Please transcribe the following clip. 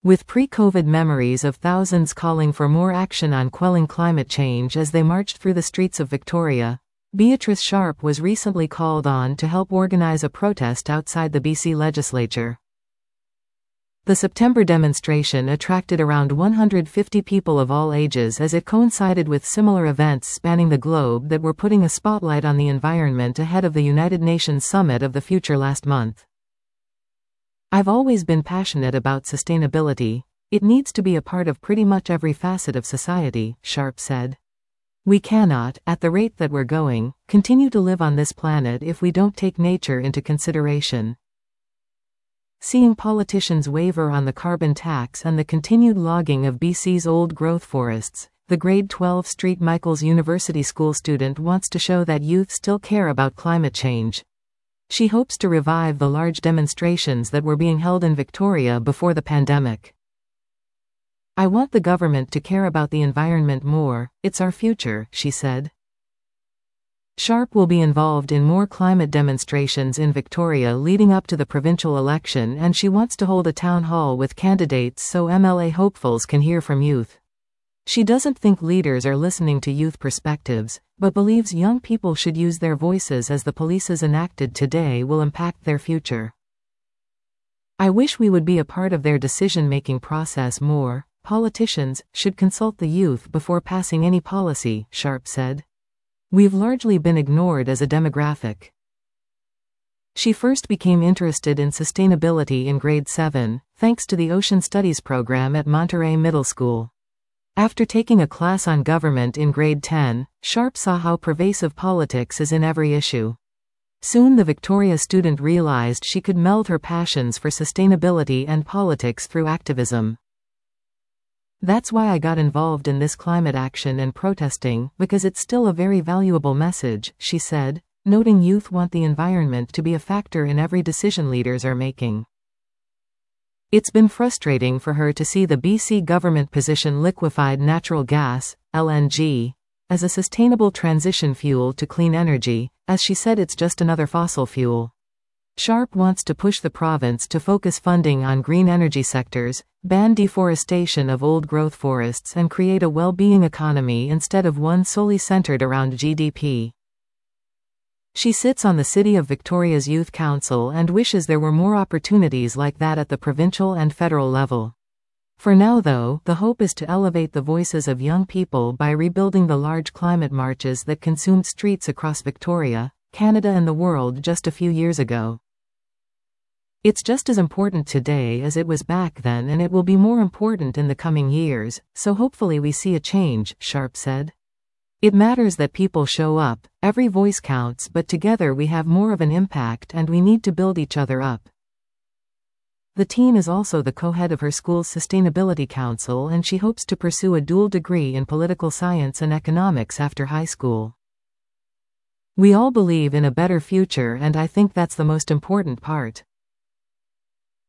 With pre-COVID memories of thousands calling for more action on quelling climate change as they marched through the streets of Victoria, Beatrice Sharp was recently called on to help organize a protest outside the BC legislature. The September demonstration attracted around 150 people of all ages as it coincided with similar events spanning the globe that were putting a spotlight on the environment ahead of the United Nations Summit of the Future last month. "I've always been passionate about sustainability. It needs to be a part of pretty much every facet of society," Sharp said. "We cannot, at the rate that we're going, continue to live on this planet if we don't take nature into consideration." Seeing politicians waver on the carbon tax and the continued logging of BC's old-growth forests, the grade 12 St. Michael's University school student wants to show that youth still care about climate change. She hopes to revive the large demonstrations that were being held in Victoria before the pandemic. "I want the government to care about the environment more, it's our future," she said. Sharp will be involved in more climate demonstrations in Victoria leading up to the provincial election, and she wants to hold a town hall with candidates so MLA hopefuls can hear from youth. She doesn't think leaders are listening to youth perspectives, but believes young people should use their voices as the policies enacted today will impact their future. "I wish we would be a part of their decision-making process more. Politicians should consult the youth before passing any policy," Sharp said. "We've largely been ignored as a demographic." She first became interested in sustainability in grade 7, thanks to the Ocean Studies program at Monterey Middle School. After taking a class on government in grade 10, Sharp saw how pervasive politics is in every issue. Soon the Victoria student realized she could meld her passions for sustainability and politics through activism. "That's why I got involved in this climate action and protesting, because it's still a very valuable message," she said, noting youth want the environment to be a factor in every decision leaders are making. It's been frustrating for her to see the BC government position liquefied natural gas, LNG, as a sustainable transition fuel to clean energy, as she said it's just another fossil fuel. Sharp wants to push the province to focus funding on green energy sectors, ban deforestation of old-growth forests and create a well-being economy instead of one solely centered around GDP. She sits on the City of Victoria's Youth Council and wishes there were more opportunities like that at the provincial and federal level. For now though, the hope is to elevate the voices of young people by rebuilding the large climate marches that consumed streets across Victoria, Canada and the world just a few years ago. "It's just as important today as it was back then, and it will be more important in the coming years, so hopefully we see a change," Sharp said. "It matters that people show up, every voice counts, but together we have more of an impact and we need to build each other up." The teen is also the co-head of her school's Sustainability Council, and she hopes to pursue a dual degree in political science and economics after high school. "We all believe in a better future, and I think that's the most important part.